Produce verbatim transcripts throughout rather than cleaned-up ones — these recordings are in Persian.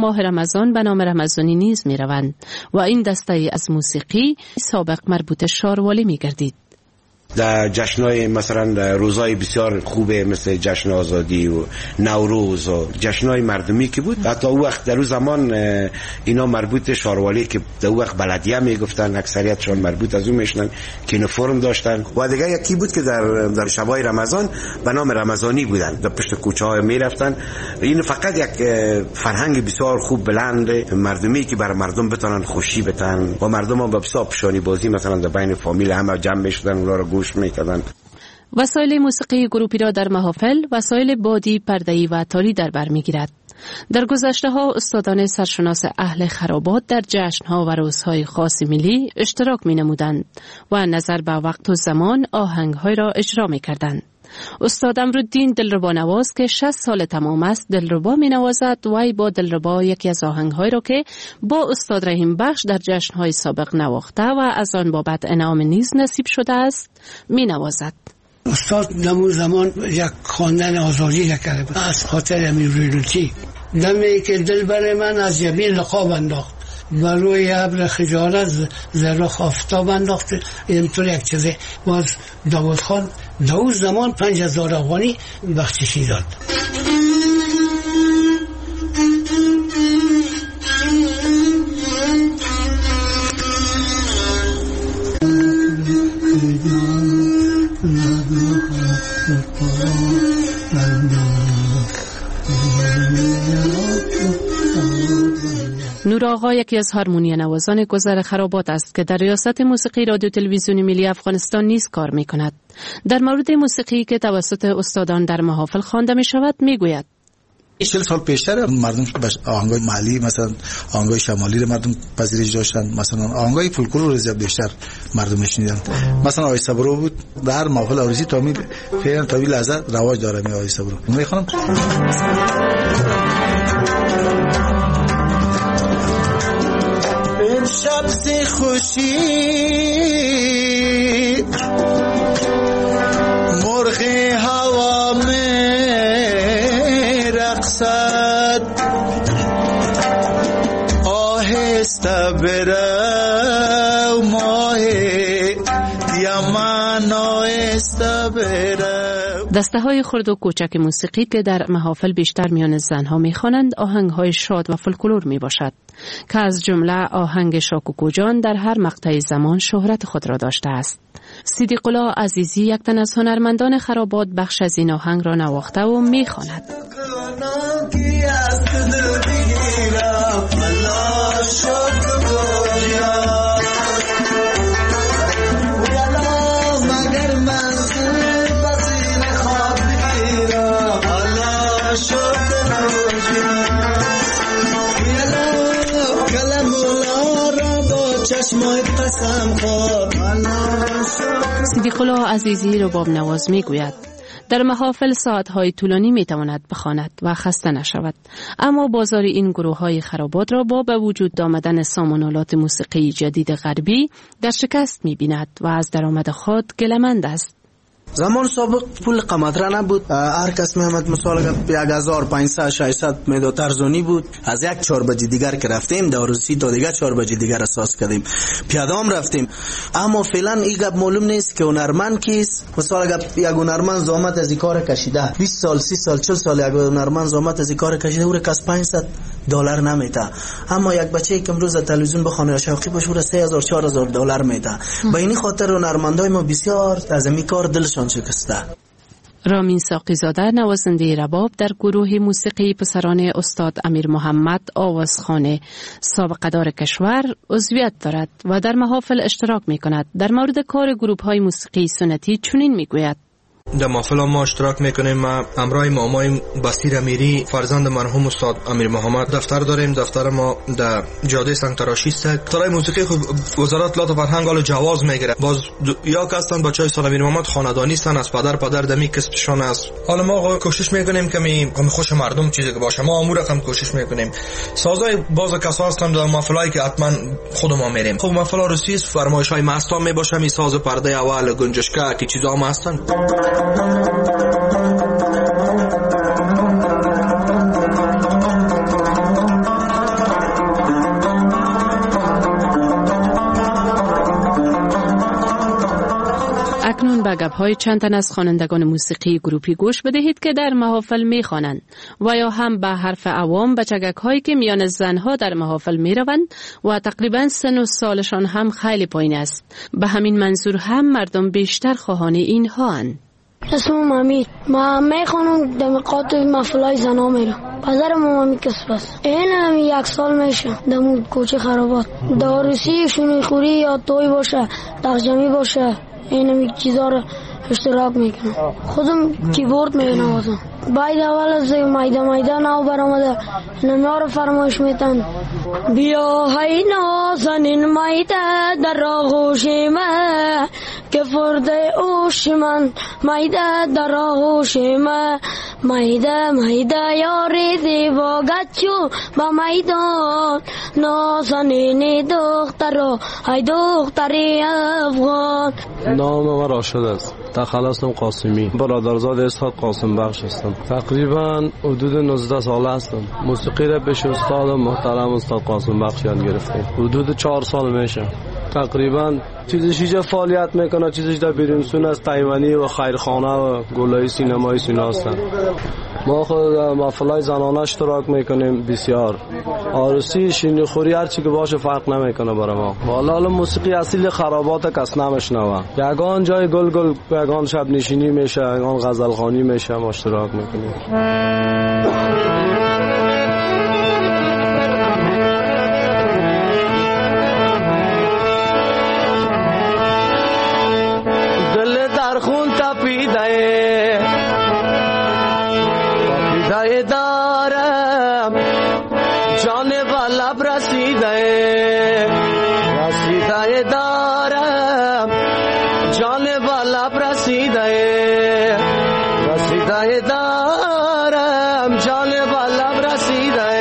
ماه رمضان به نام رمضانی نیز می روند و این دسته از موسیقی سابق مربوط شاروالی می گردید. در جشن‌های مثلا روزای بسیار خوبه مثل جشن آزادی و نوروز و جشن‌های مردمی که بود، حتی او وقت در اون زمان اینا مربوط شاروالی که در اون وقت بلدیه میگفتن، اکثریتشون مربوط از اون میشنن که یونیفرم داشتن. و دیگه یکی بود که در در شبای رمضان به نام رمضانی بودن، در پشت کوچه ها میرفتن. این فقط یک فرهنگ بسیار خوب بلند مردمی که برای مردم بتونن خوشی بدن و مردم ها به حساب شانی بازی مثلا در بین فامیل همه جمع میشدن اونها رو گوش میکردن. وسایل موسیقی گروپی را در محافل وسایل بادی، پرده‌ای و تاری در بر میگیرد. در گذشته ها استادان سرشناس اهل خرابات در جشن ها و روزهای خاص ملی اشتراک می نمودند و نظر به وقت و زمان آهنگ های را اجرا می کردند. استاد امرالدین دلربا نواز که شصت سال تمام است دلربا می نوازد و با دلربا یکی از آهنگ های را که با استاد رحیم بخش در جشن های سابق نواخته و از آن بابت انعام نیز نصیب شده است می نوازد. استاد دمو زمان یک خواندن آزادی نکرده بود از خاطر امیر رویلوتی. دمی که دل بر من از جبین لقاب انداخت و روی ابر خجالت زرخ آفتاب انداخت. اینطور یک چیزه باز داود خان داود زمان پنج هزار افغانی بخششی داد. نور آقا یکی از هارمونی نوازان گذر خرابات است که در ریاست موسیقی رادیو تلویزیون ملی افغانستان نیز کار می کند. در مورد موسیقی که توسط استادان در محافل خوانده می شود می گوید: چهل سال پیشتر مردم آهنگای محلی مثلا آهنگای شمالی رو مردم پذیرش داشتن، مثلا آهنگای فولکلور رو زیاد بیشتر مردم میشنیدن. مثلا آی صبرو بود در محافل عروسی تا می فعلا تا لحظه رواج داره می آی صبرو. میخوام شب ز خوشی مرغ هوا می رقصد آهسته برو ماه یمن آهسته برو. دسته های خرد و کوچک موسیقی که در محافل بیشتر میان زنها میخوانند آهنگ های شاد و فولکلور می باشد که از جمله آهنگ شاکوکو جان در هر مقطع زمان شهرت خود را داشته است. صدیق الله عزیزی یک تن از هنرمندان خرابات بخش از این آهنگ را نواخته و میخواند. صدیق الله عزیزی رباب نواز می گوید: در محافل ساعتهای طولانی می تواند بخواند و خسته نشود، اما بازار این گروه های خرابات را با به وجود آمدن سامانالات موسیقی جدید غربی در شکست می بیند و از درآمد خود گله‌مند است. زمان سابق پول قمطره نبود، هر کس میامد مثلا یک هزار پانصد ششصد میداد ارزانی بود. از یک چهار بجه دیگر که رفتیم در روسی تا دیگر چهار بجه دیگر اساس کردیم، پیاده هم رفتیم. اما فعلا این گپ معلوم نیست که هنرمند کیست. مثلا یک هنرمند زحمت از این کار کشیده بیست سال سی سال چهل سال، یک هنرمند زحمت از این کار کشیده او را کس پانصد دلار نمیده، اما یک بچه‌ای که امروز در تلویزیون بخونه شوقی باشه او را سه هزار چهار هزار دلار میده. به این خاطر هنرمندای ما بسیار از این کار دلشان شکسته. رامین ساقی زاده نوازنده رباب در گروه موسیقی پسران استاد امیر محمد آوازخانه سابقه‌دار کشور عضویت دارد و در محافل اشتراک می کند. در مورد کار گروه های موسیقی سنتی چنین می گوید: در محفل ما اشتراک میکنیم. ما همراه مامای بصیر امیری فرزند مرحوم استاد امیر محمد دفتر داریم. دفتر ما در جاده سنگ تراشی است. دفتر موسیقی خود وزارت اطلاعات و فرهنگ حال جواز میگیره. باز یا کسان بچهای استاد امیر محمد خاندانی هستند، از پدر پدر دمی کسبشون است. حالا ما کوشش میکنیم که می خوش مردم چیزی که باشه ما امور هم کوشش میکنیم. سازای باز کسا هستند در محفلایی که حتما خود ما میریم. خب محفل روسی فرمایشای مستا می باشه، می ساز پرده اول گنجشکا کی چیزا هم هستند. به گپ‌های چند تن از خوانندگان موسیقی گروپی گوش بدهید که در محافل می‌خوانند و یا هم به حرف عوام بچگک‌هایی که میان زنها در محافل می‌روند و تقریباً سن و سالشان هم خیلی پایین است. به همین منظور هم مردم بیشتر خواهان اینها اند. اسمم امیر. ما میخوانم در مقاطع محفلای زنا میرم. پدرم مامی کسب است. این هم یک سال میشه در کوچه خرابات. داروسی شونی خوری یا توی باشه، تخجمی باشه، این هم چیزا رو اشتراک میکنم. خودم کیبورد می‌نوازم. باید اول از مایده مایده نو برآمده نمی‌ها رو فرمایش میتن. بیا های نازنین مایده در آغوش من که فرده اوش من مایده در آغوش من مایده مایده یاری زیبا گچو با میدان نازنین دختر و های دختری افغان. نام من راشد است. تخلصم قاسمی. برادرزاد اسحاق قاسم بخش هستم. تقریبا حدود نوزده ساله هستم. موسیقی را پیش استاد محترم استاد قاسم بخش یاد گرفتم. حدود چهار سال میشه. تقریبا چیزش اینجا فعالیت میکنه، چیزش در بیرون سون است، تایوانی و خیرخانه و گلای سینمایی سینا هستن. ما خود محفلای زنانه اشتراک میکنیم بسیار. عروسی شینی خوری هر چی که باشه فرق نمیکنه برای ما. والا حالا موسیقی اصیل خرابات کس نمیشنوه. یگان جای گل گل یگان شب نشینی میشه، یگان غزل خوانی میشه، ما اشتراک میکنیم. دل در خون تپیده تپیده دارم جان و لب رسیده رسیده دارم جان و لب رسیده رسیده دارم جان و لب رسیده.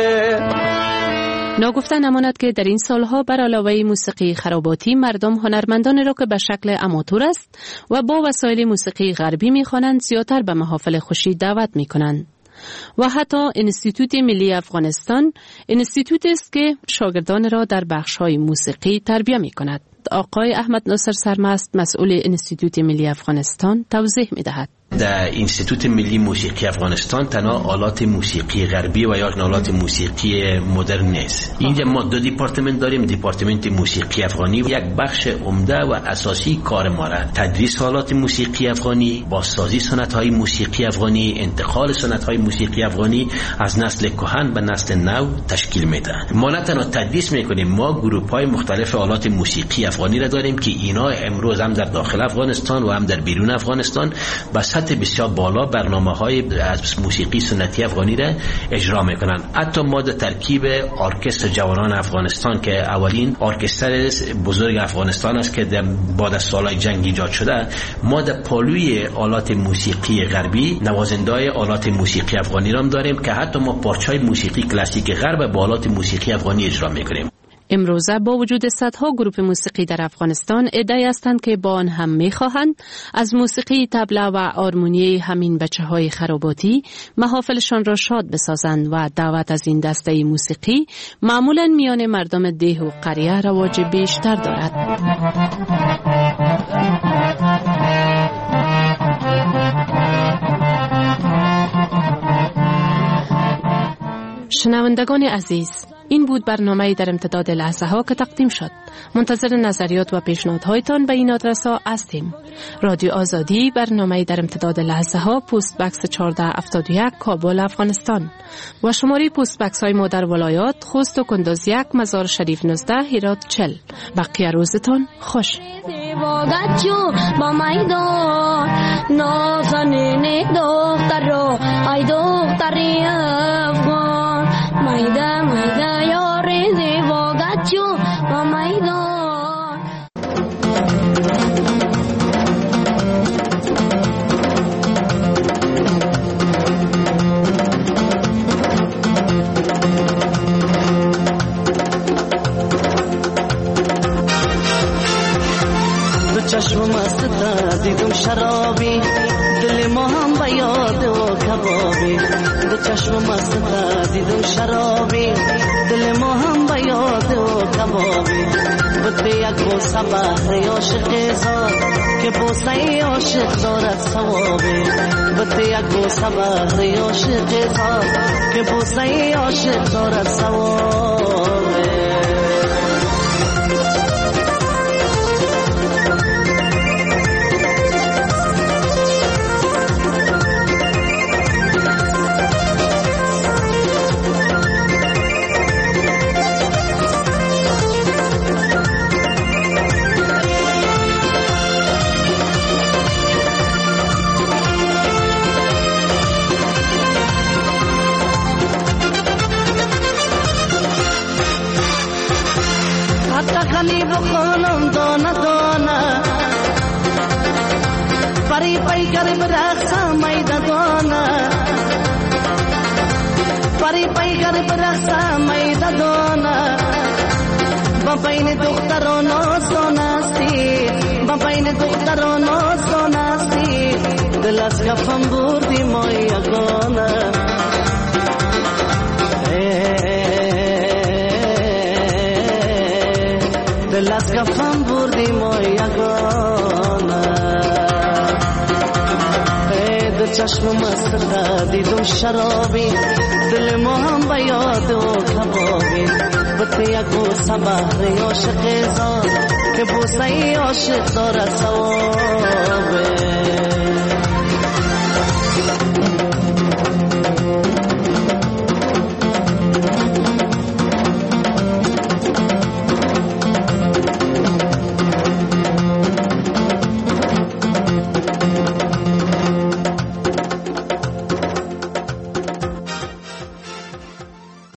ناگفته نماند که در این سالها بر علاوه موسیقی خراباتی مردم هنرمندان را که به شکل اماتور است و با وسایل موسیقی غربی می‌خوانند زیادتر به محافل خوشی دعوت می‌کنند. و حتی انستیتوت ملی افغانستان انستیتوت است که شاگردان را در بخش‌های موسیقی تربیت می‌کند. آقای احمد ناصر سرمست مسئول انستیتوت ملی افغانستان توضیح می‌دهد. در انستیتوت ملی موسیقی افغانستان تنها آلات موسیقی غربی و یا آلات موسیقی مدرن نیست. اینجا ما دو دیپارتمنت داریم، دیپارتمنت موسیقی افغانی و یک بخش عمده و اساسی کار ما را تدریس آلات موسیقی افغانی، بازسازی سنت‌های موسیقی افغانی، انتقال سنت‌های موسیقی افغانی از نسل کهن به نسل نو تشکیل میده. ما نه تنها تدریس میکنیم، ما گروه‌های مختلف آلات موسیقی افغانی را داریم که اینا امروز هم در داخل افغانستان و هم در بیرون افغانستان با سطح بسیار بالا برنامه‌های از موسیقی سنتی افغانی را اجرا میکنن. حتی ما در ترکیب ارکستر جوانان افغانستان که اولین ارکستر بزرگ افغانستان است که بعد از سالهای جنگ ایجاد شده، ما در پالوی آلات موسیقی غربی نوازنده‌های آلات موسیقی افغانی را داریم که حتی ما پارچه‌های موسیقی کلاسیک غرب با آلات موسیقی افغانی اجرا میکنیم. امروزه با وجود صدها گروه موسیقی در افغانستان ادعی هستند که با آن هم می‌خواهند از موسیقی طبله و آرمونی همین بچه‌های خراباتی محافلشان را شاد بسازند و دعوت از این دسته موسیقی معمولاً میان مردم ده و قریه رواج بیشتر دارد. شنوندگان عزیز، این بود برنامه در امتداد لحظه ها که تقدیم شد. منتظر نظریات و پیشنهادهایتان به این آدرس ها هستیم. رادیو آزادی، برنامه در امتداد لحظه ها، پست بکس چهارده هفتاد و یک، کابل، افغانستان. و شماره پست بکس های ما در ولایات خوست و کندوز یک، مزار شریف نوزده، هرات چل. بقیه روزتان خوش. با میدان نازنین دختر رو ای دختری افغان میده میده یاری زیبا گچو با میدان. دو چشم مست تا دیدم شرابی دل ما هم به یاد و کبابی. دو چشم مست تا دیدم شرابی دل ما هم به یاد و کبابی. بده یک بوسه بحر عاشق زاد که بوسه عاشق دارد ثوابه بته یک بوسه بهر عاشق زاد که بوسه عاشق دارد ثوابه خلی بخونم دانه دانه پری پی کرب رخصا میده دانه پری پی کرب رخصا میده دانه با بین دختران آسانستی با بین دختران آسانستی دل از کفم بردی ما یگانه دل از کفم بردی ما یگانه دل چشم مست دیدم شرابی دل ما هم به یاد و کبابی بته یک بوسه بهر عاشق زاد که بوسه عاشق دارد ثوابه